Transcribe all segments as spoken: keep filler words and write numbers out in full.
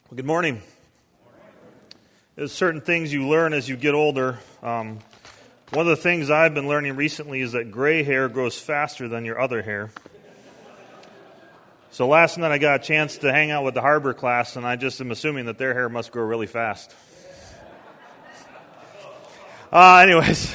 Well, good morning. There's certain things you learn as you get older. Um, one of the things I've been learning recently is that gray hair grows faster than your other hair. So last night I got a chance to hang out with the Harbor class, and I just am assuming that their hair must grow really fast. Uh, anyways,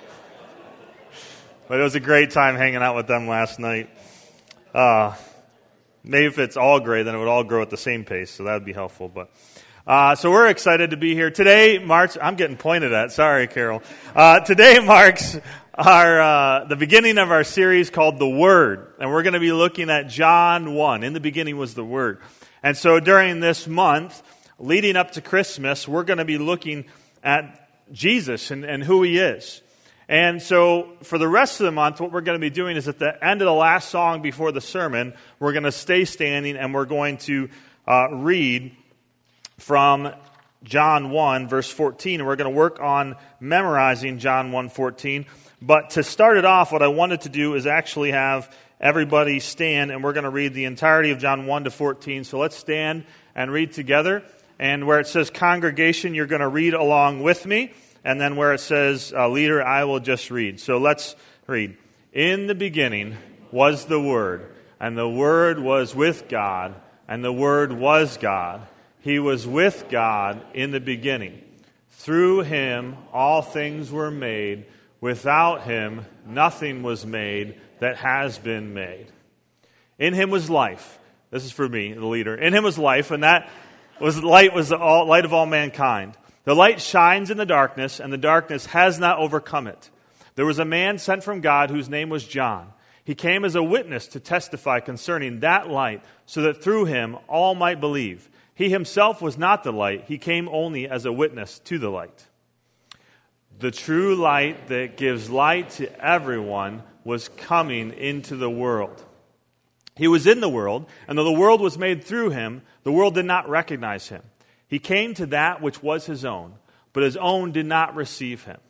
but it was a great time hanging out with them last night. Uh, maybe if it's all gray, then it would all grow at the same pace, so that would be helpful. But uh, so we're excited to be here today. Marks, I'm getting pointed at. Sorry, Carol. Uh, today marks our uh, the beginning of our series called The Word, and we're going to be looking at John one. In the beginning was the Word, and so during this month, leading up to Christmas, we're going to be looking at Jesus and, and who He is. And so for the rest of the month, what we're going to be doing is at the end of the last song before the sermon, we're going to stay standing and we're going to uh, read from John one, verse fourteen. And we're going to work on memorizing John one fourteen. But to start it off, what I wanted to do is actually have everybody stand, and we're going to read the entirety of John one to fourteen. So let's stand and read together. And where it says congregation, you're going to read along with me. And then where it says uh, leader, I will just read. So let's read. In the beginning was the Word, and the Word was with God, and the Word was God. He was with God in the beginning. Through Him all things were made. Without Him nothing was made that has been made. In Him was life. This is for me, the leader. In Him was life, and that was light was the all, light of all mankind. The light shines in the darkness, and the darkness has not overcome it. There was a man sent from God whose name was John. He came as a witness to testify concerning that light, so that through him all might believe. He himself was not the light. He came only as a witness to the light. The true light that gives light to everyone was coming into the world. He was in the world, and though the world was made through him, the world did not recognize him. He came to that which was his own, but his own did not receive him.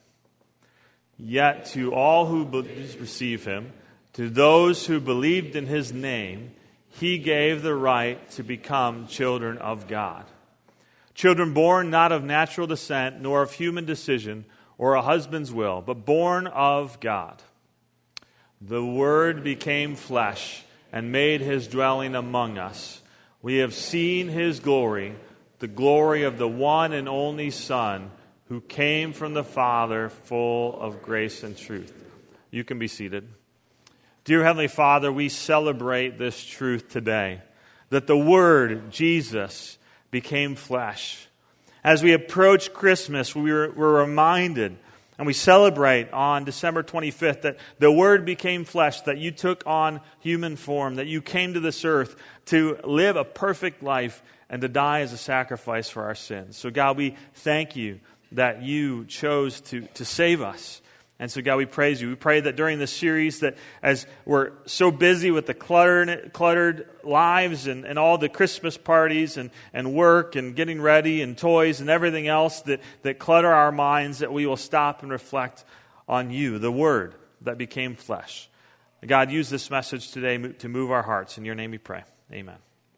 Yet to all who receive him, to those who believed in his name, he gave the right to become children of God. Children born not of natural descent, nor of human decision, or a husband's will, but born of God. The Word became flesh and made his dwelling among us. We have seen his glory, the glory of the one and only Son, who came from the Father, full of grace and truth. You can be seated. Dear Heavenly Father, we celebrate this truth today, that the Word, Jesus, became flesh. As we approach Christmas, we were, we're reminded, and we celebrate on December twenty-fifth, that the Word became flesh, that you took on human form, that you came to this earth to live a perfect life and to die as a sacrifice for our sins. So God, we thank you that you chose to, to save us. And so God, we praise you. We pray that during this series, that as we're so busy with the cluttered, cluttered lives and, and all the Christmas parties and, and work and getting ready and toys and everything else that, that clutter our minds, that we will stop and reflect on you, the Word that became flesh. God, use this message today to move our hearts. In your name we pray. Amen.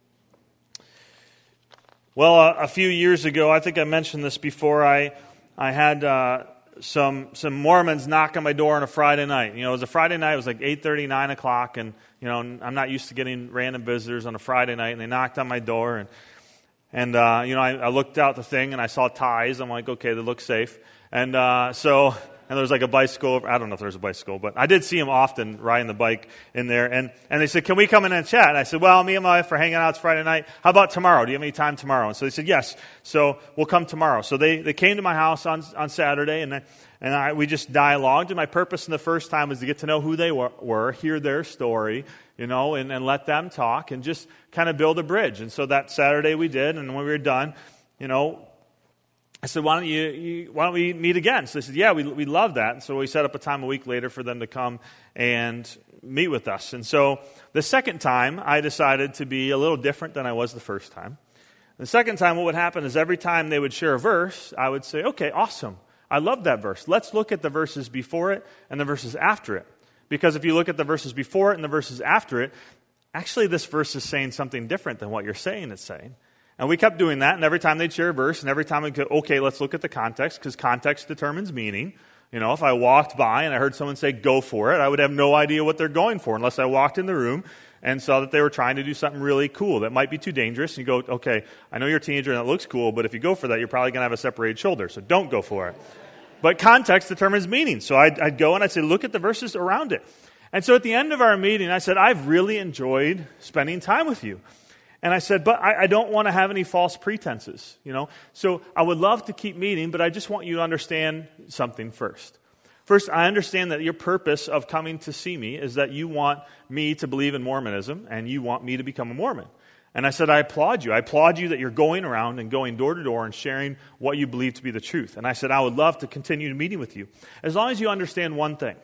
Well, uh, a few years ago, I think I mentioned this before, I I had uh, some some Mormons knock on my door on a Friday night. You know, it was a Friday night, it was like eight thirty, nine o'clock, and, you know, I'm not used to getting random visitors on a Friday night, and they knocked on my door, and, and uh, you know, I, I looked out the thing, and I saw ties. I'm like, okay, they look safe. And uh, so... And there was like a bicycle. I don't know if there was a bicycle, but I did see him often riding the bike in there. And, and they said, can we come in and chat? And I said, well, me and my wife are hanging out. It's Friday night. How about tomorrow? Do you have any time tomorrow? And so they said, yes. So we'll come tomorrow. So they, they came to my house on on Saturday, and, I, and I, we just dialogued. And my purpose in the first time was to get to know who they were, were hear their story, you know, and, and let them talk and just kind of build a bridge. And so that Saturday we did. And when we were done, you know, I said, why don't you, you, why don't we meet again? So they said, yeah, we we love that. And so we set up a time a week later for them to come and meet with us. And so the second time, I decided to be a little different than I was the first time. The second time, what would happen is every time they would share a verse, I would say, okay, awesome. I love that verse. Let's look at the verses before it and the verses after it. Because if you look at the verses before it and the verses after it, actually this verse is saying something different than what you're saying it's saying. And we kept doing that, and every time they'd share a verse, and every time we'd go, okay, let's look at the context, because context determines meaning. You know, if I walked by and I heard someone say, go for it, I would have no idea what they're going for unless I walked in the room and saw that they were trying to do something really cool that might be too dangerous. And you go, okay, I know you're a teenager and it looks cool, but if you go for that, you're probably going to have a separated shoulder, so don't go for it. But context determines meaning. So I'd, I'd go and I'd say, look at the verses around it. And so at the end of our meeting, I said, I've really enjoyed spending time with you. And I said, but I, I don't want to have any false pretenses, you know. So I would love to keep meeting, but I just want you to understand something first. First, I understand that your purpose of coming to see me is that you want me to believe in Mormonism and you want me to become a Mormon. And I said, I applaud you. I applaud you that you're going around and going door to door and sharing what you believe to be the truth. And I said, I would love to continue meeting with you, as long as you understand one thing.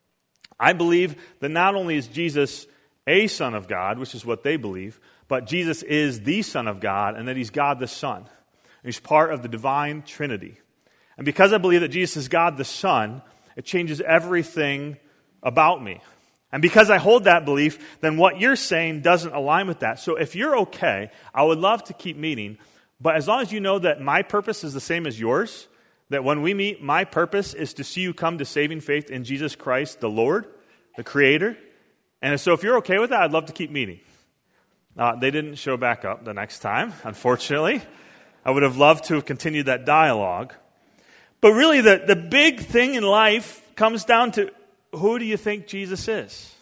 I believe that not only is Jesus a Son of God, which is what they believe, but Jesus is the Son of God, and that He's God the Son. He's part of the divine Trinity. And because I believe that Jesus is God the Son, it changes everything about me. And because I hold that belief, then what you're saying doesn't align with that. So if you're okay, I would love to keep meeting, but as long as you know that my purpose is the same as yours, that when we meet, my purpose is to see you come to saving faith in Jesus Christ, the Lord, the Creator. And so if you're okay with that, I'd love to keep meeting. Uh, they didn't show back up the next time, unfortunately. I would have loved to have continued that dialogue. But really, the, the big thing in life comes down to, who do you think Jesus is?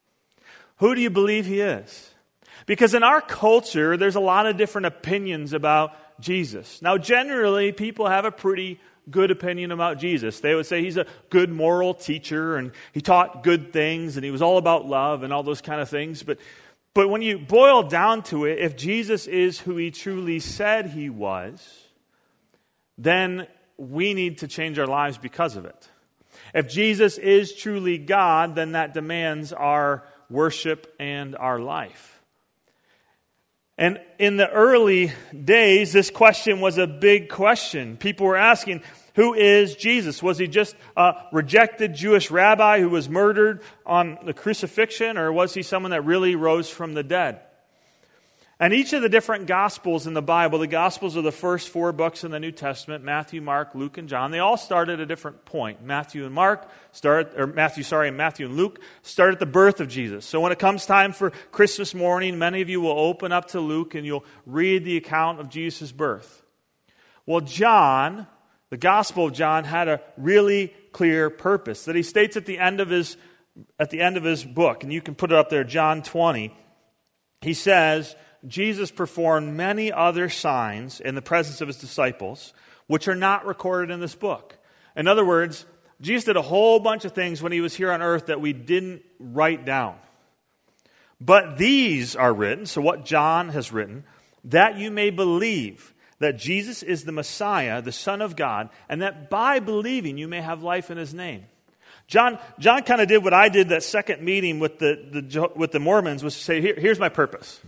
Who do you believe He is? Because in our culture, there's a lot of different opinions about Jesus. Now, generally, people have a pretty good opinion about Jesus. They would say He's a good moral teacher, and He taught good things, and He was all about love and all those kind of things. But But when you boil down to it, if Jesus is who He truly said He was, then we need to change our lives because of it. If Jesus is truly God, then that demands our worship and our life. And in the early days, this question was a big question. People were asking, who is Jesus? Was He just a rejected Jewish rabbi who was murdered on the crucifixion, or was He someone that really rose from the dead? And each of the different Gospels in the Bible, the Gospels are the first four books in the New Testament, Matthew, Mark, Luke, and John, they all start at a different point. Matthew and Mark start, or Matthew, sorry, and Matthew and Luke start at the birth of Jesus. So when it comes time for Christmas morning, many of you will open up to Luke and you'll read the account of Jesus' birth. Well, John, the Gospel of John, had a really clear purpose that he states at the end of his at the end of his book, and you can put it up there, John twenty. He says, Jesus performed many other signs in the presence of His disciples, which are not recorded in this book. In other words, Jesus did a whole bunch of things when He was here on earth that we didn't write down. But these are written, so what John has written, that you may believe that Jesus is the Messiah, the Son of God, and that by believing you may have life in His name. John, John kind of did what I did that second meeting with the, the with the Mormons, was to say, Here, here's my purpose.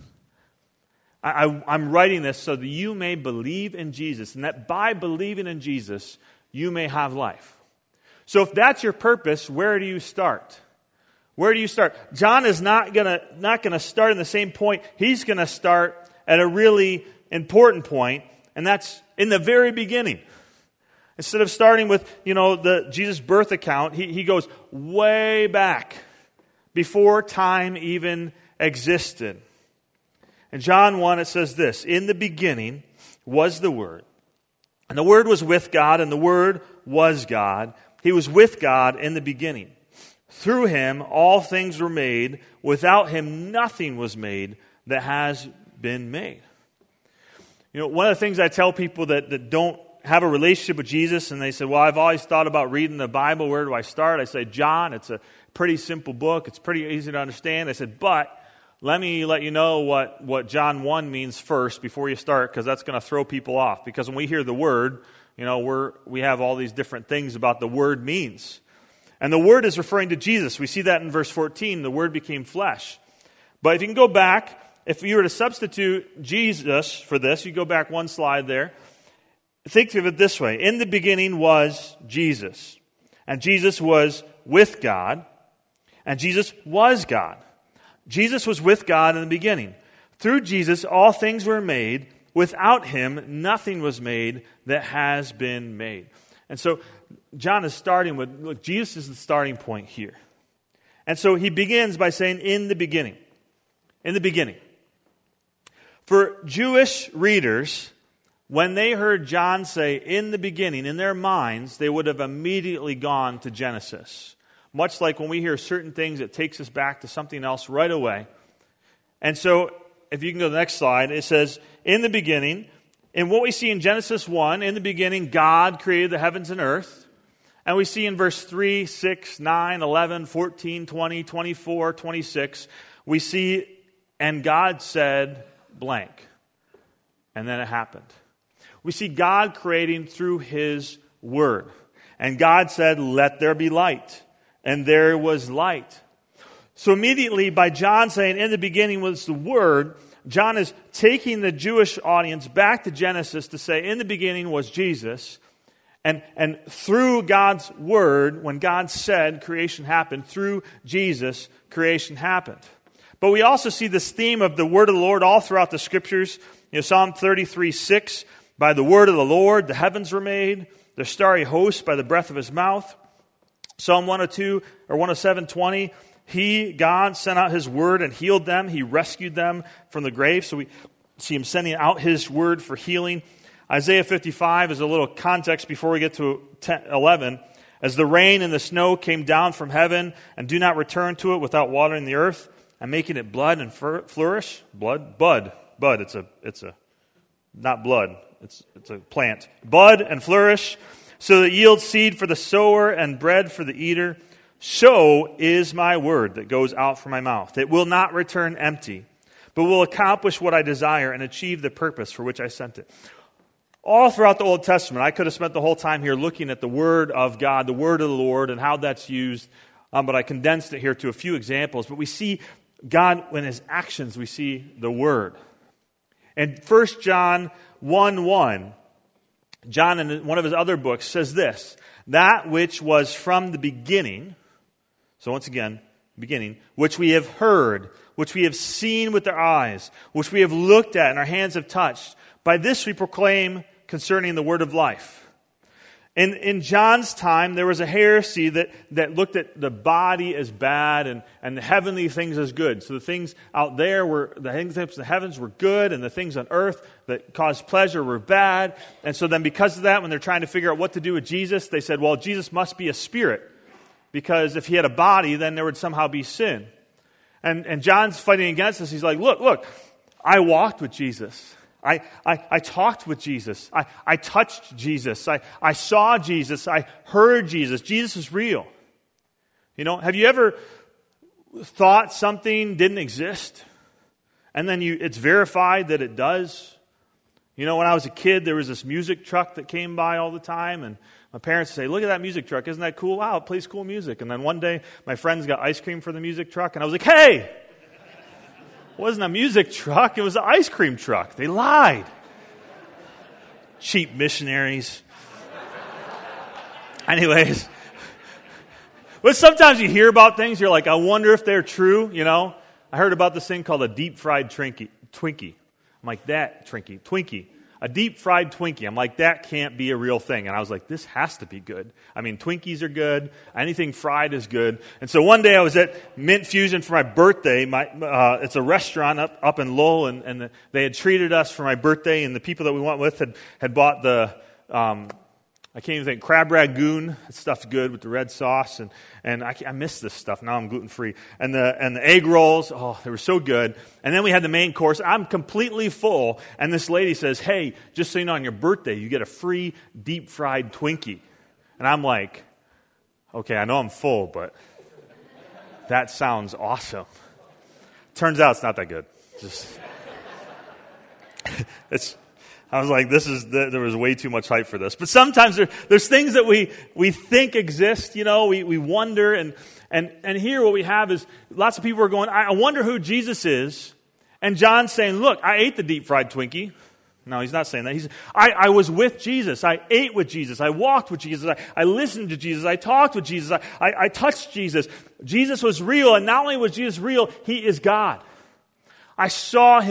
I, I, I'm writing this so that you may believe in Jesus, and that by believing in Jesus, you may have life. So if that's your purpose, where do you start? Where do you start? John is not gonna not gonna start in the same point. He's gonna start at a really important point, and that's in the very beginning. Instead of starting with, you know, the Jesus' birth account, he, he goes way back before time even existed. In John one, it says this, in the beginning was the Word, and the Word was with God, and the Word was God. He was with God in the beginning. Through Him, all things were made. Without Him, nothing was made that has been made. You know, one of the things I tell people that, that don't have a relationship with Jesus, and they say, well, I've always thought about reading the Bible. Where do I start? I say, John, it's a pretty simple book. It's pretty easy to understand. I said, but let me let you know what, what John one means first before you start, because that's going to throw people off. Because when we hear the word, you know, we're, we have all these different things about the word means. And the word is referring to Jesus. We see that in verse fourteen. The word became flesh. But if you can go back, if you were to substitute Jesus for this, you go back one slide there. Think of it this way. In the beginning was Jesus. And Jesus was with God. And Jesus was God. Jesus was with God in the beginning. Through Jesus, all things were made. Without him, nothing was made that has been made. And so John is starting with, look, Jesus is the starting point here. And so he begins by saying, in the beginning. In the beginning. For Jewish readers, when they heard John say, in the beginning, in their minds, they would have immediately gone to Genesis. Much like when we hear certain things, it takes us back to something else right away. And so, if you can go to the next slide, it says, in the beginning, in what we see in Genesis one, in the beginning, God created the heavens and earth. And we see in verse three, six, nine, eleven, fourteen, twenty, twenty-four, twenty-six, we see, and God said blank. And then it happened. We see God creating through His Word. And God said, let there be light. And there was light. So immediately, by John saying, in the beginning was the Word, John is taking the Jewish audience back to Genesis to say, in the beginning was Jesus. And, and through God's Word, when God said creation happened, through Jesus, creation happened. But we also see this theme of the Word of the Lord all throughout the Scriptures. You know, Psalm thirty-three, six, by the word of the Lord, the heavens were made, the starry host by the breath of His mouth. Psalm one oh two, or one oh seven, twenty, He, God, sent out His word and healed them. He rescued them from the grave. So we see Him sending out His word for healing. Isaiah fifty-five is a little context before we get to ten, eleven. As the rain and the snow came down from heaven and do not return to it without watering the earth and making it blood and flourish. Blood? Bud. Bud. It's a, it's a, not blood. It's, it's a plant. Bud and flourish, so that it yields seed for the sower and bread for the eater. So is my word that goes out from my mouth. It will not return empty, but will accomplish what I desire and achieve the purpose for which I sent it. All throughout the Old Testament, I could have spent the whole time here looking at the word of God, the word of the Lord, and how that's used. Um, but I condensed it here to a few examples. But we see God, in His actions, we see the word. In First John one one, John in one of his other books says this, that which was from the beginning, so once again, beginning, which we have heard, which we have seen with our eyes, which we have looked at and our hands have touched, by this we proclaim concerning the word of life. In, in John's time, there was a heresy that, that looked at the body as bad and, and the heavenly things as good. So the things out there were, the things in the heavens were good, and the things on earth that caused pleasure were bad. And so then because of that, when they're trying to figure out what to do with Jesus, they said, well, Jesus must be a spirit, because if He had a body, then there would somehow be sin. And, and John's fighting against this. He's like, look, look, I walked with Jesus. I, I, I talked with Jesus. I, I touched Jesus. I, I saw Jesus. I heard Jesus. Jesus is real. You know, have you ever thought something didn't exist and then you it's verified that it does? You know, when I was a kid, there was this music truck that came by all the time, and my parents would say, look at that music truck. Isn't that cool? Wow, it plays cool music. And then one day, my friends got ice cream for the music truck, and I was like, hey! It wasn't a music truck, it was an ice cream truck. They lied. Cheap missionaries. Anyways. But sometimes you hear about things, you're like, I wonder if they're true, you know. I heard about this thing called a deep fried Twinkie. Twinkie. I'm like, that, Twinkie, Twinkie. A deep fried Twinkie. I'm like, that can't be a real thing. And I was like, this has to be good. I mean, Twinkies are good. Anything fried is good. And so one day I was at Mint Fusion for my birthday. My, uh, it's a restaurant up, up in Lowell, and, and the, they had treated us for my birthday, and the people that we went with had, had bought the, um, I can't even think, crab ragoon. That stuff's good with the red sauce, and, and I, I miss this stuff. Now I'm gluten-free. And the, and the egg rolls, oh, they were so good. And then we had the main course. I'm completely full, and this lady says, hey, just so you know, on your birthday, you get a free deep-fried Twinkie. And I'm like, okay, I know I'm full, but that sounds awesome. Turns out it's not that good. Just it's... I was like, this is, the, there was way too much hype for this. But sometimes there, there's things that we, we think exist, you know, we, we wonder. And, and, and here what we have is lots of people are going, I wonder who Jesus is. And John's saying, look, I ate the deep fried Twinkie. No, he's not saying that. He's, I, I was with Jesus. I ate with Jesus. I walked with Jesus. I, I listened to Jesus. I talked with Jesus. I, I, I touched Jesus. Jesus was real. And not only was Jesus real, He is God. I saw Him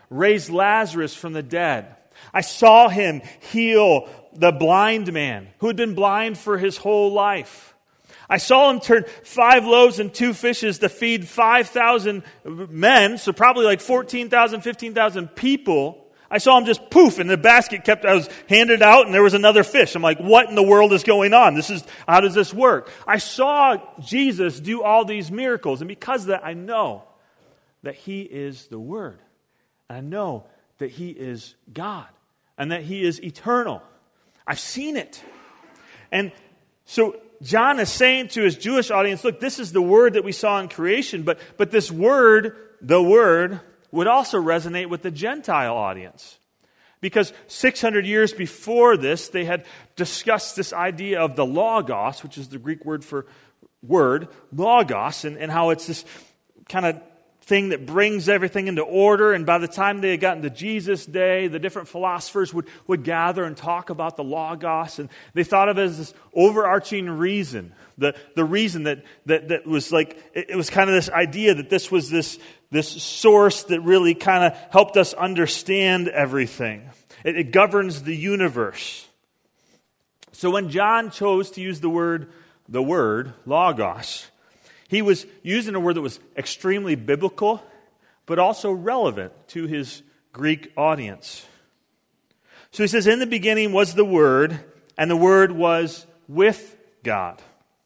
raise Lazarus from the dead. I saw him heal the blind man who had been blind for his whole life. I saw him turn five loaves and two fishes to feed five thousand men, so probably like fourteen thousand, fifteen thousand people. I saw him just poof, and the basket kept, I was handed out, and there was another fish. I'm like, what in the world is going on? This is, how does this work? I saw Jesus do all these miracles, and because of that, I know that he is the Word. I know that he is God, and that he is eternal. I've seen it. And so John is saying to his Jewish audience, look, this is the Word that we saw in creation, but, but this Word, the Word, would also resonate with the Gentile audience. Because six hundred years before this, they had discussed this idea of the Logos, which is the Greek word for word, Logos, and, and how it's this kind of thing that brings everything into order. And by the time they had gotten to Jesus' day, the different philosophers would, would gather and talk about the Logos. And they thought of it as this overarching reason. The, the reason that, that, that was like, it, it was kind of this idea that this was this, this source that really kind of helped us understand everything. It, it governs the universe. So when John chose to use the word, the word, Logos, he was using a word that was extremely biblical, but also relevant to his Greek audience. So he says, in the beginning was the Word, and the Word was with God.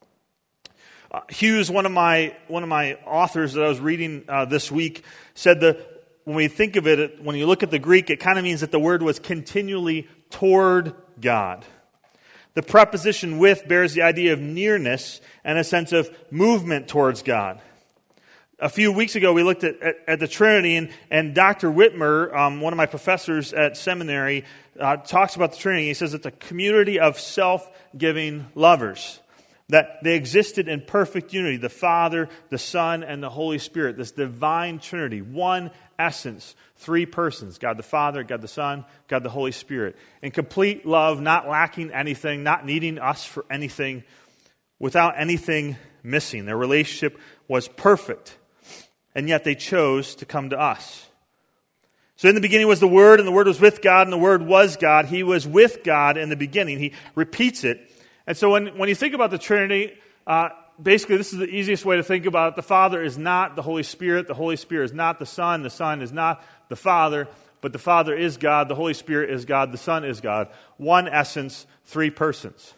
Uh, Hughes, one of my one of my authors that I was reading uh, this week, said that when we think of it, when you look at the Greek, it kind of means that the Word was continually toward God. The preposition with bears the idea of nearness and a sense of movement towards God. A few weeks ago, we looked at, at, at the Trinity, and, and Doctor Whitmer, um, one of my professors at seminary, uh, talks about the Trinity. He says it's a community of self-giving lovers, that they existed in perfect unity, the Father, the Son, and the Holy Spirit, this divine Trinity, one essence, three persons, God the Father, God the Son, God the Holy Spirit, in complete love, not lacking anything, not needing us for anything, without anything missing. Their relationship was perfect, and yet they chose to come to us. So in the beginning was the Word, and the Word was with God, and the Word was God. He was with God in the beginning. He repeats it. And so when, when you think about the Trinity, uh, basically this is the easiest way to think about it. The Father is not the Holy Spirit. The Holy Spirit is not the Son. The Son is not the Father. But the Father is God. The Holy Spirit is God. The Son is God. One essence, three persons.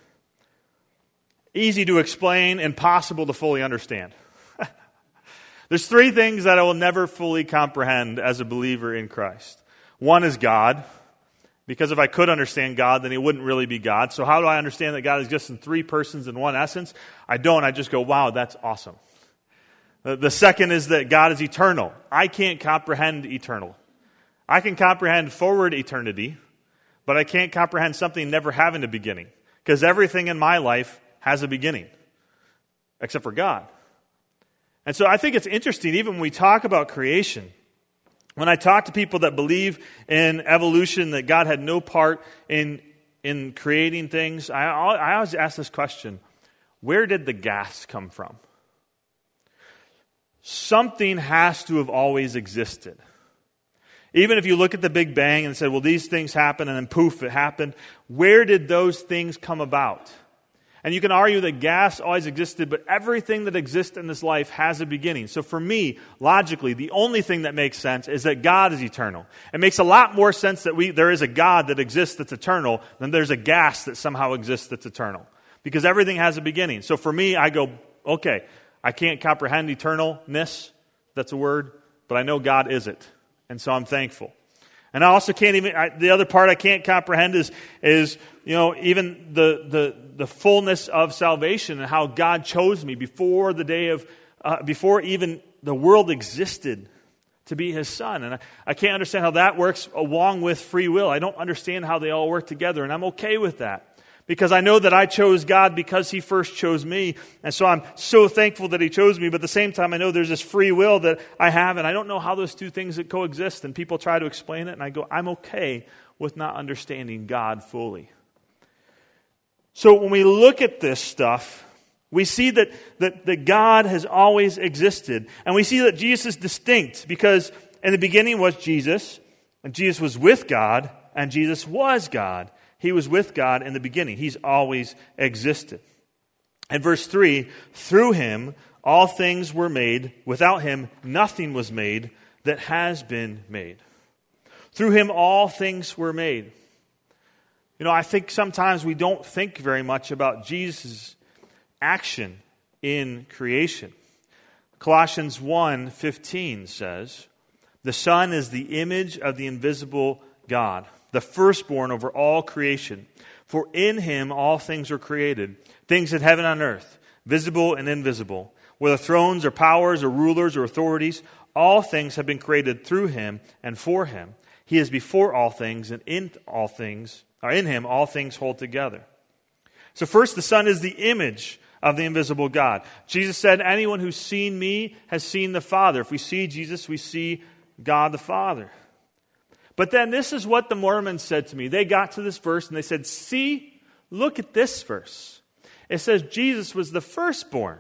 Easy to explain, impossible to fully understand. There's three things that I will never fully comprehend as a believer in Christ. One is God. Because if I could understand God, then he wouldn't really be God. So how do I understand that God is just in three persons in one essence? I don't. I just go, wow, that's awesome. The second is that God is eternal. I can't comprehend eternal. I can comprehend forward eternity, but I can't comprehend something never having a beginning. Because everything in my life has a beginning, except for God. And so I think it's interesting, even when we talk about creation, when I talk to people that believe in evolution, that God had no part in in creating things, I, I always ask this question: where did the gas come from? Something has to have always existed. Even if you look at the Big Bang and say, well, these things happen, and then poof, it happened. Where did those things come about? And you can argue that gas always existed, but everything that exists in this life has a beginning. So for me, logically, the only thing that makes sense is that God is eternal. It makes a lot more sense that we there is a God that exists that's eternal than there's a gas that somehow exists that's eternal. Because everything has a beginning. So for me, I go, okay, I can't comprehend eternalness, that's a word, but I know God is it. And so I'm thankful. And I also can't even, I, the other part I can't comprehend is, is you know, even the, the, the fullness of salvation and how God chose me before the day of, uh, before even the world existed to be his son. And I, I can't understand how that works along with free will. I don't understand how they all work together, and I'm okay with that. Because I know that I chose God because he first chose me. And so I'm so thankful that he chose me. But at the same time, I know there's this free will that I have. And I don't know how those two things that coexist. And people try to explain it. And I go, I'm okay with not understanding God fully. So when we look at this stuff, we see that, that, that God has always existed. And we see that Jesus is distinct. Because in the beginning was Jesus. And Jesus was with God, and Jesus was God. He was with God in the beginning. He's always existed. And verse three, through him all things were made. Without him nothing was made that has been made. Through him all things were made. You know, I think sometimes we don't think very much about Jesus' action in creation. Colossians one fifteen says, the Son is the image of the invisible God, the firstborn over all creation. For in him all things were created, things in heaven and earth, visible and invisible, whether thrones or powers or rulers or authorities, all things have been created through him and for him. He is before all things, and in all things, or in him all things hold together. So first, the Son is the image of the invisible God. Jesus said, anyone who's seen me has seen the Father. If we see Jesus, we see God the Father. But then this is what the Mormons said to me. They got to this verse and they said, see, look at this verse. It says Jesus was the firstborn.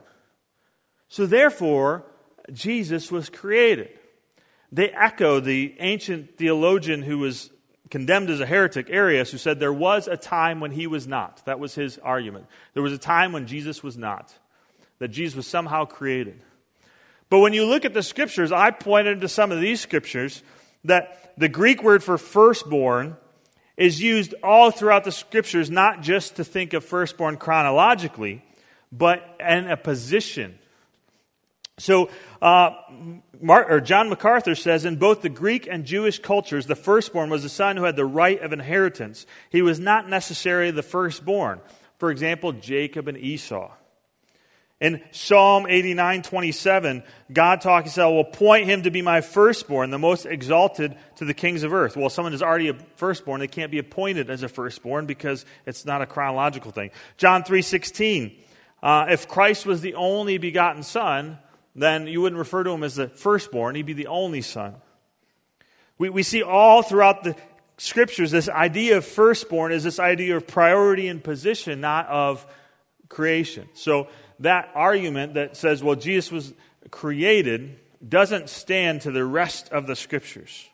So therefore, Jesus was created. They echo the ancient theologian who was condemned as a heretic, Arius, who said there was a time when he was not. That was his argument. There was a time when Jesus was not. That Jesus was somehow created. But when you look at the scriptures, I pointed to some of these scriptures that the Greek word for firstborn is used all throughout the scriptures, not just to think of firstborn chronologically, but in a position. So, uh, Mark, or John MacArthur says, in both the Greek and Jewish cultures, the firstborn was the son who had the right of inheritance. He was not necessarily the firstborn. For example, Jacob and Esau. In Psalm eighty-nine twenty-seven, God talking, he said, I will appoint him to be my firstborn, the most exalted to the kings of earth. Well, someone is already a firstborn. They can't be appointed as a firstborn because it's not a chronological thing. John three sixteen, uh, if Christ was the only begotten son, then you wouldn't refer to him as the firstborn. He'd be the only son. We, we see all throughout the scriptures this idea of firstborn is this idea of priority and position, not of creation. So that argument that says, well, Jesus was created doesn't stand to the rest of the scriptures.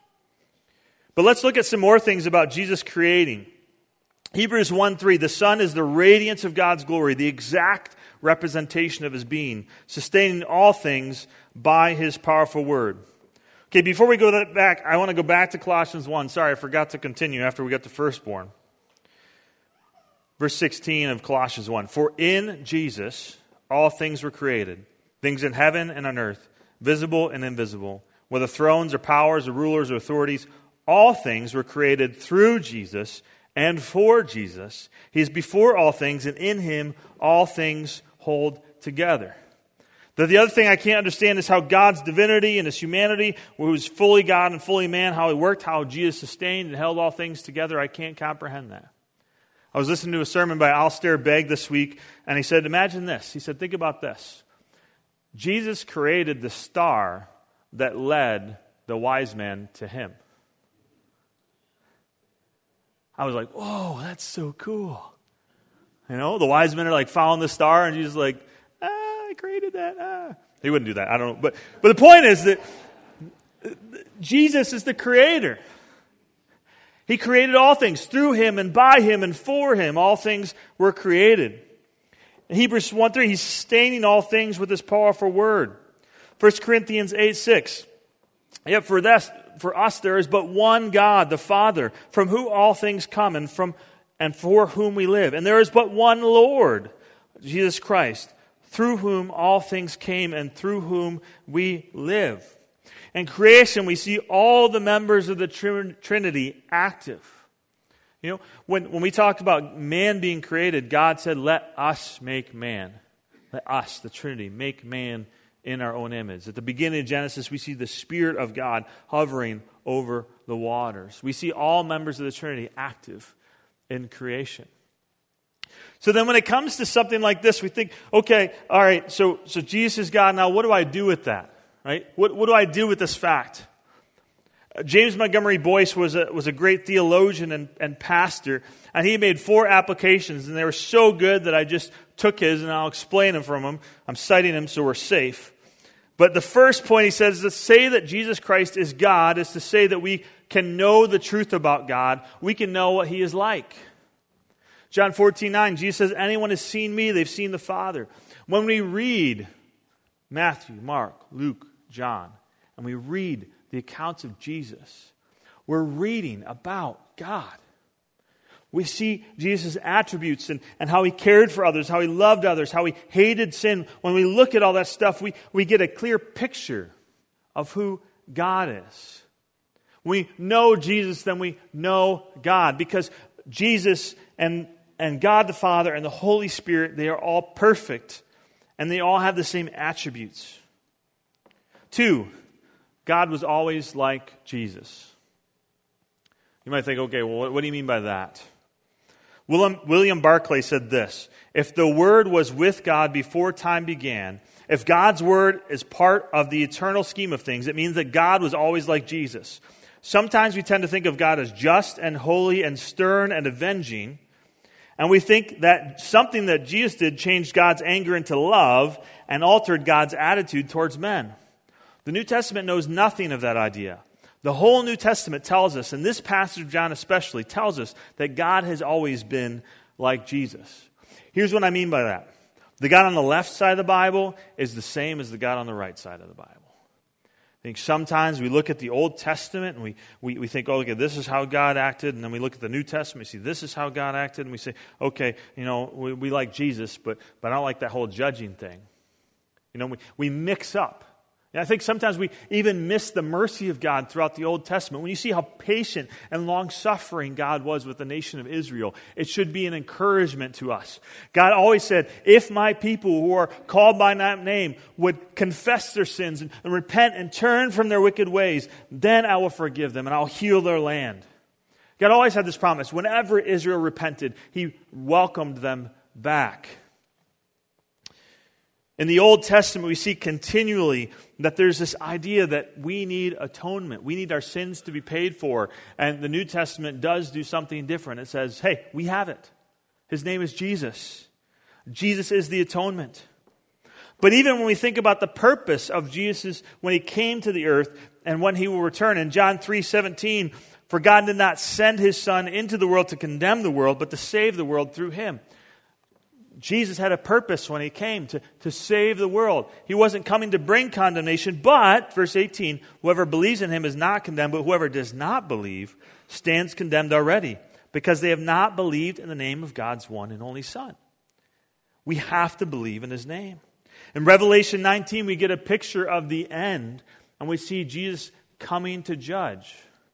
But let's look at some more things about Jesus creating. Hebrews one three, the Son is the radiance of God's glory, the exact representation of his being, sustaining all things by his powerful word. Okay, before we go that back, I want to go back to Colossians one. Sorry, I forgot to continue after we got to firstborn. Verse sixteen of Colossians one. For in Jesus all things were created, things in heaven and on earth, visible and invisible, whether thrones or powers or rulers or authorities, all things were created through Jesus and for Jesus. He is before all things, and in him all things hold together. The, the other thing I can't understand is how God's divinity and his humanity, who was fully God and fully man, how he worked, how Jesus sustained and held all things together. I can't comprehend that. I was listening to a sermon by Alistair Begg this week, and he said, imagine this. He said, think about this. Jesus created the star that led the wise men to him. I was like, whoa, that's so cool. You know, the wise men are like following the star, and Jesus is like, ah, I created that. Ah. He wouldn't do that. I don't know. But, but the point is that Jesus is the creator. He created all things through him and by him and for him. All things were created. In Hebrews one three, he's sustaining all things with his powerful word. First Corinthians eight six. Yet for this, for us there is but one God, the Father, from whom all things come and from and for whom we live. And there is but one Lord, Jesus Christ, through whom all things came and through whom we live. In creation, we see all the members of the Trinity active. You know, when, when we talked about man being created, God said, let us make man. Let us, the Trinity, make man in our own image. At the beginning of Genesis, we see the Spirit of God hovering over the waters. We see all members of the Trinity active in creation. So then when it comes to something like this, we think, okay, all right, so, so Jesus is God. Now what do I do with that? Right? What, what do I do with this fact? Uh, James Montgomery Boyce was a, was a great theologian and, and pastor, and he made four applications, and they were so good that I just took his, and I'll explain them from him. I'm citing him so we're safe. But the first point he says is to say that Jesus Christ is God is to say that we can know the truth about God, we can know what He is like. John fourteen nine, Jesus says, anyone has seen me, they've seen the Father. When we read Matthew, Mark, Luke, John, and we read the accounts of Jesus, we're reading about God. We see Jesus' attributes and, and how He cared for others, how He loved others, how He hated sin. When we look at all that stuff, we, we get a clear picture of who God is. When we know Jesus, then we know God. Because Jesus and, and God the Father and the Holy Spirit, they are all perfect. And they all have the same attributes. Two, God was always like Jesus. You might think, okay, well, what, what do you mean by that? William, William Barclay said this: if the Word was with God before time began, if God's Word is part of the eternal scheme of things, it means that God was always like Jesus. Sometimes we tend to think of God as just and holy and stern and avenging, and we think that something that Jesus did changed God's anger into love and altered God's attitude towards men. The New Testament knows nothing of that idea. The whole New Testament tells us, and this passage of John especially, tells us that God has always been like Jesus. Here's what I mean by that. The God on the left side of the Bible is the same as the God on the right side of the Bible. I think sometimes we look at the Old Testament and we, we, we think, oh, okay, this is how God acted. And then we look at the New Testament and we see this is how God acted. And we say, okay, you know, we, we like Jesus, but, but I don't like that whole judging thing. You know, we, we mix up. And I think sometimes we even miss the mercy of God throughout the Old Testament. When you see how patient and long-suffering God was with the nation of Israel, it should be an encouragement to us. God always said, if my people who are called by my name would confess their sins and, and repent and turn from their wicked ways, then I will forgive them and I'll heal their land. God always had this promise. Whenever Israel repented, He welcomed them back. In the Old Testament, we see continually that there's this idea that we need atonement. We need our sins to be paid for. And the New Testament does do something different. It says, hey, we have it. His name is Jesus. Jesus is the atonement. But even when we think about the purpose of Jesus when He came to the earth and when He will return, in John three seventeen, for God did not send His Son into the world to condemn the world, but to save the world through Him. Jesus had a purpose when He came, to, to save the world. He wasn't coming to bring condemnation, but, verse eighteen, whoever believes in Him is not condemned, but whoever does not believe stands condemned already, because they have not believed in the name of God's one and only Son. We have to believe in His name. In Revelation nineteen, we get a picture of the end, and we see Jesus coming to judge.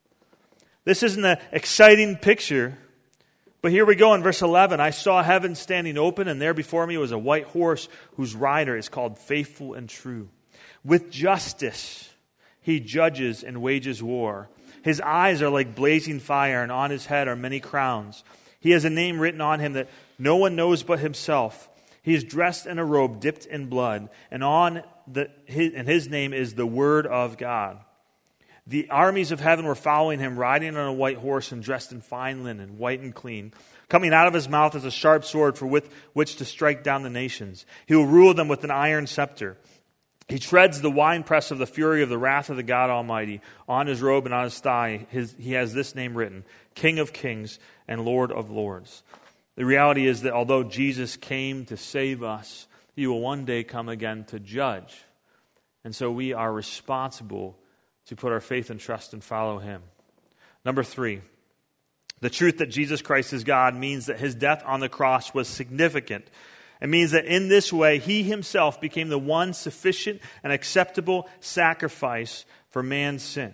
This isn't an exciting picture, but here we go in verse eleven. I saw heaven standing open, and there before me was a white horse whose rider is called Faithful and True. With justice He judges and wages war. His eyes are like blazing fire, and on His head are many crowns. He has a name written on Him that no one knows but Himself. He is dressed in a robe dipped in blood, and on the his, and His name is the Word of God. The armies of heaven were following Him, riding on a white horse and dressed in fine linen, white and clean. Coming out of His mouth is a sharp sword for with which to strike down the nations. He will rule them with an iron scepter. He treads the winepress of the fury of the wrath of the God Almighty. On His robe and on His thigh, his, He has this name written, King of Kings and Lord of Lords. The reality is that although Jesus came to save us, He will one day come again to judge. And so we are responsible to put our faith and trust and follow Him. Number three, the truth that Jesus Christ is God means that His death on the cross was significant. It means that in this way, He Himself became the one sufficient and acceptable sacrifice for man's sin.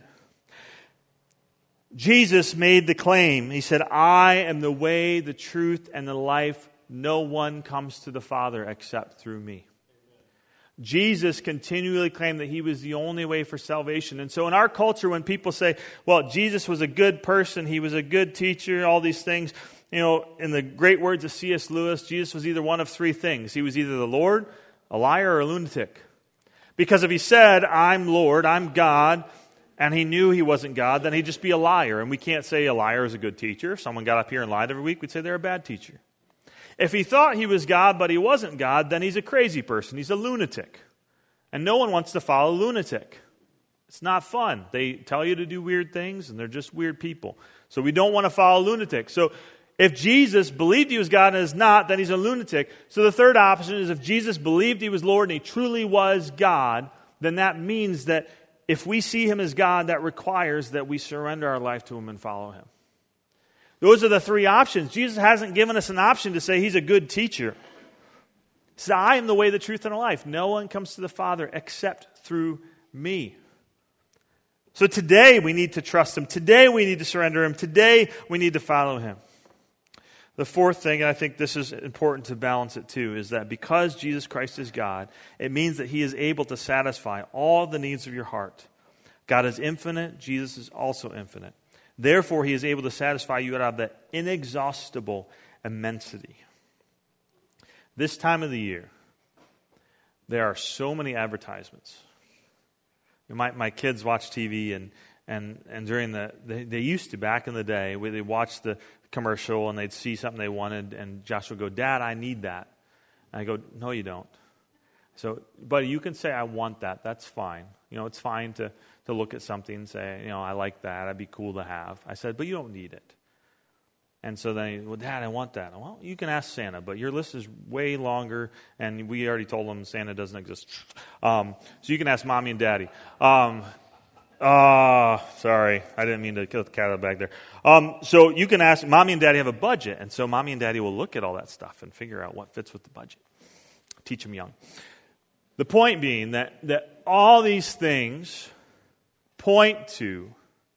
Jesus made the claim. He said, I am the way, the truth, and the life. No one comes to the Father except through me. Jesus continually claimed that He was the only way for salvation. And so in our culture, when people say, well, Jesus was a good person, He was a good teacher, all these things, you know, in the great words of C S Lewis, Jesus was either one of three things. He was either the Lord, a liar, or a lunatic. Because if He said, I'm Lord, I'm God, and He knew He wasn't God, then He'd just be a liar. And we can't say a liar is a good teacher. If someone got up here and lied every week, we'd say they're a bad teacher. If He thought He was God, but He wasn't God, then He's a crazy person. He's a lunatic. And no one wants to follow a lunatic. It's not fun. They tell you to do weird things, and they're just weird people. So we don't want to follow lunatics. So if Jesus believed he was God and is not, then he's a lunatic. So the third option is if Jesus believed he was Lord and he truly was God, then that means that if we see him as God, that requires that we surrender our life to him and follow him. Those are the three options. Jesus hasn't given us an option to say he's a good teacher. He says, I am the way, the truth, and the life. No one comes to the Father except through me. So today we need to trust him. Today we need to surrender him. Today we need to follow him. The fourth thing, and I think this is important to balance it too, is that because Jesus Christ is God, it means that he is able to satisfy all the needs of your heart. God is infinite. Jesus is also infinite. Therefore, he is able to satisfy you out of the inexhaustible immensity. This time of the year, there are so many advertisements. My my kids watch T V, and and and during the they, they used to back in the day where they watched the commercial and they'd see something they wanted, and Josh would go, Dad, I need that. And I go, no, you don't. So, but you can say, I want that. That's fine. You know, it's fine to to look at something and say, you know, I like that. That'd be cool to have. I said, but you don't need it. And so then, he, well, Dad, I want that. Well, you can ask Santa, but your list is way longer, and we already told them Santa doesn't exist. Um, so you can ask Mommy and Daddy. Um, uh, sorry, I didn't mean to kill the cat out of the bag there. Um, so you can ask, Mommy and Daddy have a budget, and so Mommy and Daddy will look at all that stuff and figure out what fits with the budget. Teach them young. The point being that, that all these things point to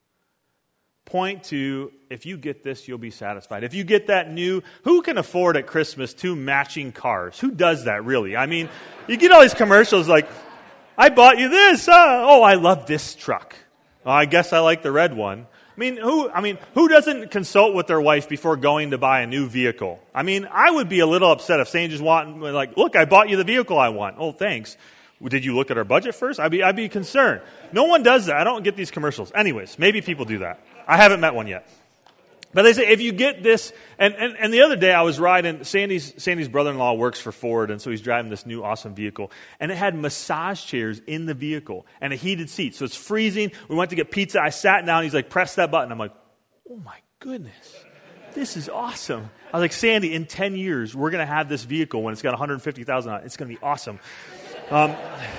Point to, if you get this, you'll be satisfied. If you get that new, who can afford at Christmas two matching cars? Who does that, really? I mean, you get all these commercials like, I bought you this. Uh, oh, I love this truck. Oh, I guess I like the red one. I mean, who I mean, who doesn't consult with their wife before going to buy a new vehicle? I mean, I would be a little upset if Satan just wanted, like, look, I bought you the vehicle I want. Oh, thanks. Did you look at our budget first? I'd be, I'd be concerned. No one does that. I don't get these commercials. Anyways, maybe people do that. I haven't met one yet. But they say, if you get this, and, and, and the other day I was riding, Sandy's, Sandy's brother-in-law works for Ford, and so he's driving this new awesome vehicle, and it had massage chairs in the vehicle, and a heated seat, so it's freezing. We went to get pizza. I sat down, he's like, press that button. I'm like, oh my goodness, this is awesome. I was like, Sandy, in ten years, we're going to have this vehicle when it's got one hundred fifty thousand on it. It's going to be awesome. Um,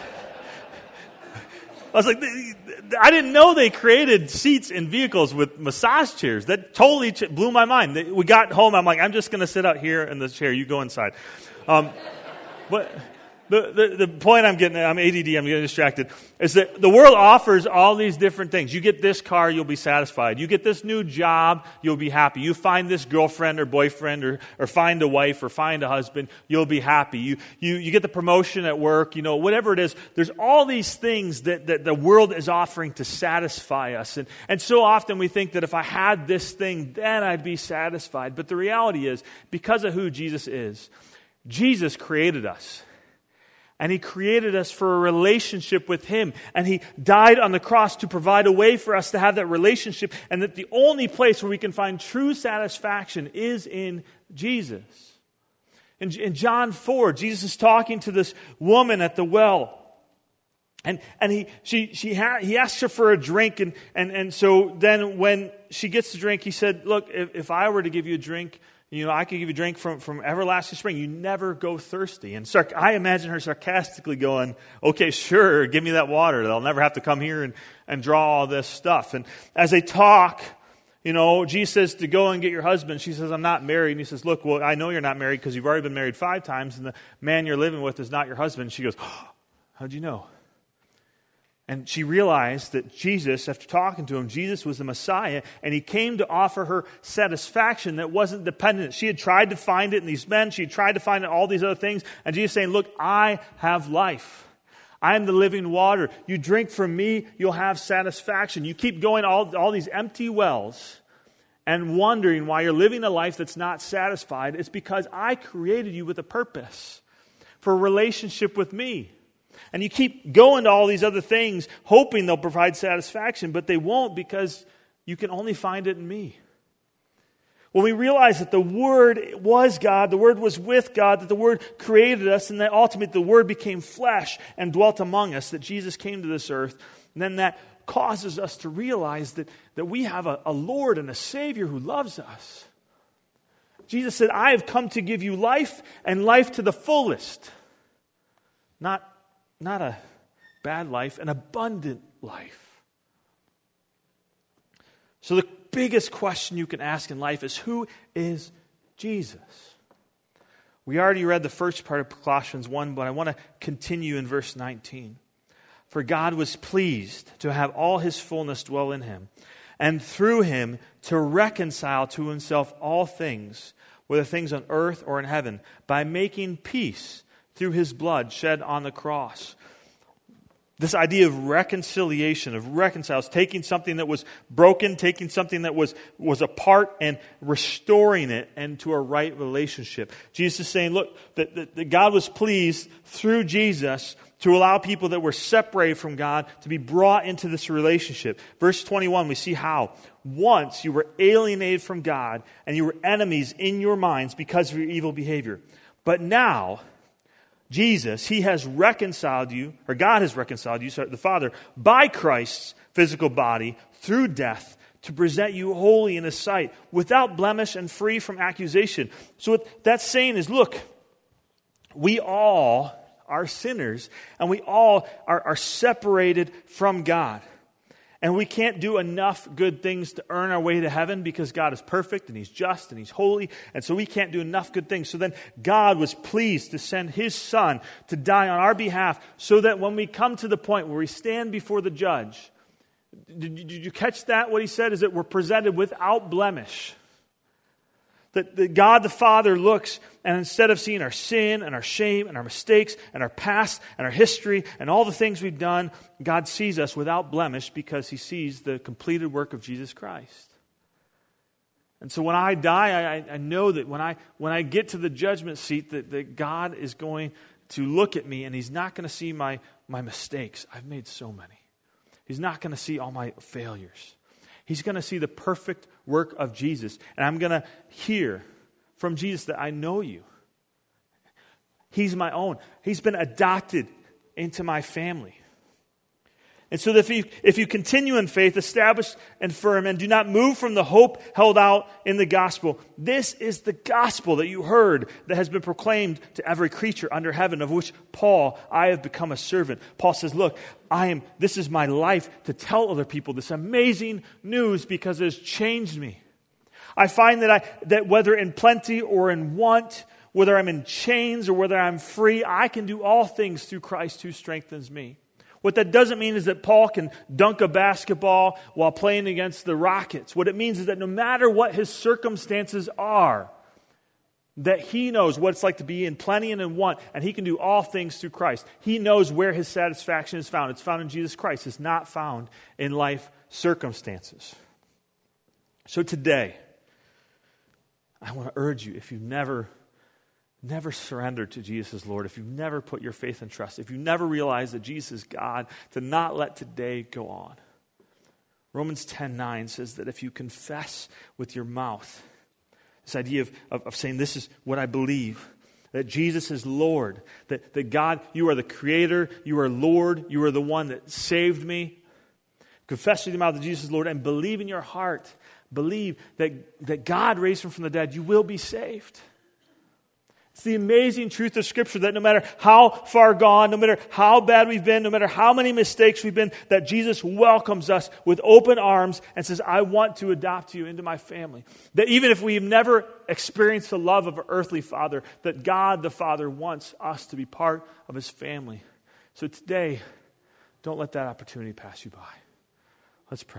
I was like, I didn't know they created seats in vehicles with massage chairs. That totally blew my mind. We got home, I'm like, I'm just going to sit out here in the chair. You go inside. Um, but the, the, the point I'm getting at, I'm A D D, I'm getting distracted, is that the world offers all these different things. You get this car, you'll be satisfied. You get this new job, you'll be happy. You find this girlfriend or boyfriend or, or find a wife or find a husband, you'll be happy. You, you, you get the promotion at work, you know, whatever it is. There's all these things that, that the world is offering to satisfy us. And, and so often we think that if I had this thing, then I'd be satisfied. But the reality is, because of who Jesus is, Jesus created us. And he created us for a relationship with him. And he died on the cross to provide a way for us to have that relationship. And that the only place where we can find true satisfaction is in Jesus. In, in John four, Jesus is talking to this woman at the well. And and he she she ha, he asks her for a drink. And, and, and so then when she gets the drink, he said, look, if, if I were to give you a drink, you know, I could give you a drink from, from everlasting spring. You never go thirsty. And sarc- I imagine her sarcastically going, okay, sure, give me that water. They'll never have to come here and, and draw all this stuff. And as they talk, you know, Jesus says to go and get your husband. She says, I'm not married. And he says, look, well, I know you're not married because you've already been married five times, and the man you're living with is not your husband. She goes, oh, how'd you know? And she realized that Jesus, after talking to him, Jesus was the Messiah, and he came to offer her satisfaction that wasn't dependent. She had tried to find it in these men. She had tried to find it in all these other things. And Jesus saying, look, I have life. I am the living water. You drink from me, you'll have satisfaction. You keep going all, all these empty wells and wondering why you're living a life that's not satisfied. It's because I created you with a purpose for a relationship with me. And you keep going to all these other things, hoping they'll provide satisfaction, but they won't, because you can only find it in me. When we realize that the Word was God, the Word was with God, that the Word created us, and that ultimately the Word became flesh and dwelt among us, that Jesus came to this earth, and then that causes us to realize that, that we have a, a Lord and a Savior who loves us. Jesus said, I have come to give you life and life to the fullest. Not, not a bad life, an abundant life. So the biggest question you can ask in life is, who is Jesus? We already read the first part of Colossians one, but I want to continue in verse nineteen. For God was pleased to have all his fullness dwell in him, and through him to reconcile to himself all things, whether things on earth or in heaven, by making peace through his blood shed on the cross. This idea of reconciliation, of reconciles, taking something that was broken, taking something that was, was apart and restoring it into a right relationship. Jesus is saying, look, that, that, that God was pleased through Jesus to allow people that were separated from God to be brought into this relationship. Verse twenty-one, we see how. Once you were alienated from God and you were enemies in your minds because of your evil behavior. But now, Jesus, he has reconciled you, or God has reconciled you, sorry, the Father, by Christ's physical body through death to present you holy in his sight, without blemish and free from accusation. So what that's saying is, look, we all are sinners, and we all are, are separated from God. And we can't do enough good things to earn our way to heaven because God is perfect and he's just and he's holy. And so we can't do enough good things. So then God was pleased to send his Son to die on our behalf so that when we come to the point where we stand before the judge, did, did you catch that? What he said is that we're presented without blemish. That, that God the Father looks, and instead of seeing our sin and our shame and our mistakes and our past and our history and all the things we've done, God sees us without blemish because he sees the completed work of Jesus Christ. And so when I die, I, I know that when I when I get to the judgment seat, that, that God is going to look at me and he's not going to see my, my mistakes. I've made so many. He's not going to see all my failures. He's going to see the perfect work of Jesus. And I'm going to hear from Jesus that I know you. He's my own. He's been adopted into my family. And so that if you, if you continue in faith, established and firm, and do not move from the hope held out in the gospel, this is the gospel that you heard that has been proclaimed to every creature under heaven, of which Paul, I have become a servant. Paul says, look, I am. This is my life to tell other people this amazing news because it has changed me. I find that I that whether in plenty or in want, whether I'm in chains or whether I'm free, I can do all things through Christ who strengthens me. What that doesn't mean is that Paul can dunk a basketball while playing against the Rockets. What it means is that no matter what his circumstances are, that he knows what it's like to be in plenty and in want, and he can do all things through Christ. He knows where his satisfaction is found. It's found in Jesus Christ. It's not found in life circumstances. So today, I want to urge you, if you've never Never surrender to Jesus as Lord, if you've never put your faith and trust, if you never realize that Jesus is God, to not let today go on. Romans ten nine says that if you confess with your mouth, this idea of, of, of saying this is what I believe, that Jesus is Lord, that, that God, you are the Creator, you are Lord, you are the one that saved me. Confess with your mouth that Jesus is Lord and believe in your heart, believe that, that God raised him from the dead, you will be saved. It's the amazing truth of Scripture that no matter how far gone, no matter how bad we've been, no matter how many mistakes we've been, that Jesus welcomes us with open arms and says, I want to adopt you into my family. That even if we've never experienced the love of our earthly father, that God the Father wants us to be part of his family. So today, don't let that opportunity pass you by. Let's pray.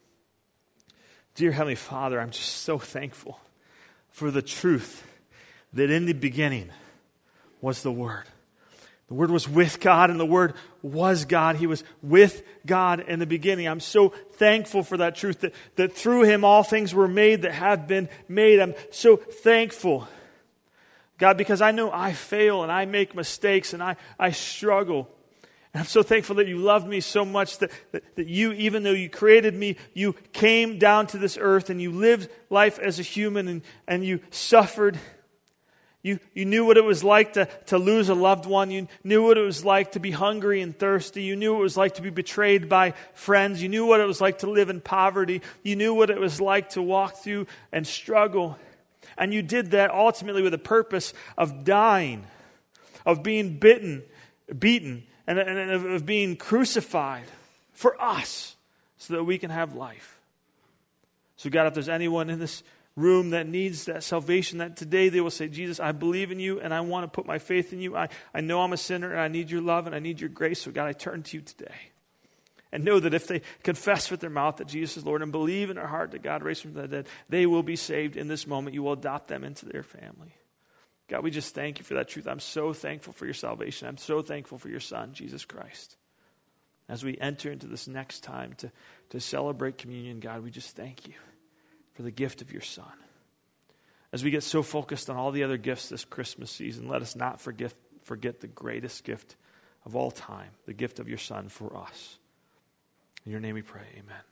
Dear Heavenly Father, I'm just so thankful for the truth that in the beginning was the Word. The Word was with God, and the Word was God. He was with God in the beginning. I'm so thankful for that truth, that, that through Him all things were made that have been made. I'm so thankful, God, because I know I fail, and I make mistakes, and I, I struggle. And I'm so thankful that you loved me so much that, that, that you, even though you created me, you came down to this earth, and you lived life as a human, and, and you suffered. You, you knew what it was like to, to lose a loved one. You knew what it was like to be hungry and thirsty. You knew what it was like to be betrayed by friends. You knew what it was like to live in poverty. You knew what it was like to walk through and struggle. And you did that ultimately with a purpose of dying, of being bitten, beaten, and, and of, of being crucified for us so that we can have life. So God, if there's anyone in this room that needs that salvation, that today they will say, Jesus, I believe in you and I want to put my faith in you. I, I know I'm a sinner and I need your love and I need your grace. So God, I turn to you today. And know that if they confess with their mouth that Jesus is Lord and believe in their heart that God raised from the dead, they will be saved in this moment. You will adopt them into their family. God, we just thank you for that truth. I'm so thankful for your salvation. I'm so thankful for your Son, Jesus Christ. As we enter into this next time to, to celebrate communion, God, we just thank you for the gift of your Son. As we get so focused on all the other gifts this Christmas season, let us not forget, forget the greatest gift of all time, the gift of your Son for us. In your name we pray, amen.